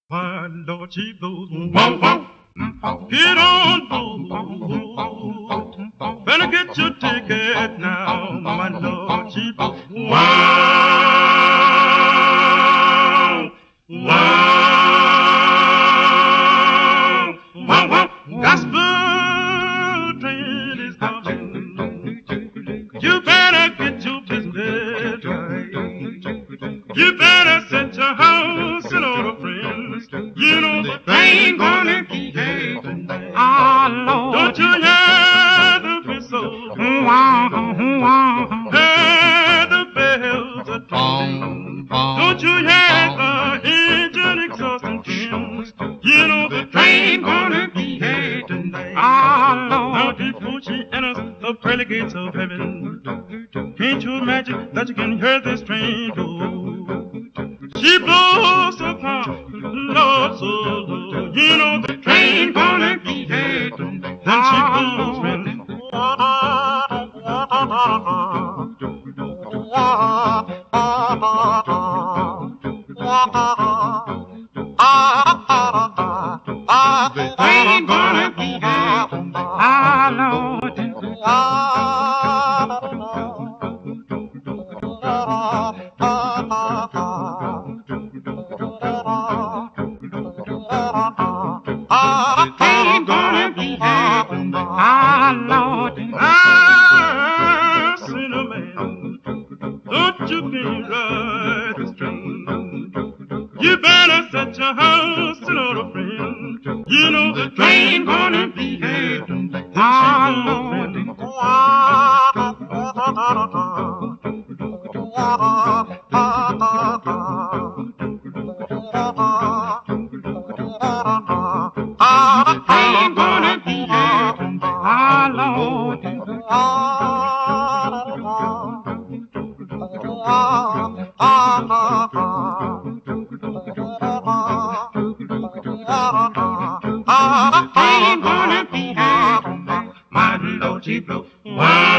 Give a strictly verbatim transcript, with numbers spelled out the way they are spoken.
My Lord, she blows. Whoa, whoa. Get on board. Better get your ticket now. My Lord, she blows. Wow. Wow. Wow, wow. Gospel train is coming. You better get your business right. You better set your house in order, friends. You know the train gonna be here tonight. Ah, Lord. Don't you hear the whistle? Wow, wow. Hear the bells are tolling. Don't you hear the engine exhausting fumes? You know the train gonna be here tonight. Ah, Lord. Now before she enters the pearly gates of heaven, can't you imagine that you can hear this train go? She blows so calm, Lord, so low. You know the train gonna be here tonight. Then she blows when the train gonna be here tonight. Ah, Lord. Ain't gonna be heaven, ah, Lord. Ah, sinner man, don't you be right this train. You better set your house in order, friend. You know the train gonna be heaven, ah, Lord. Ain't gonna be heaven, ah, Lord. Ain't gonna be heaven, my Lord, she blow.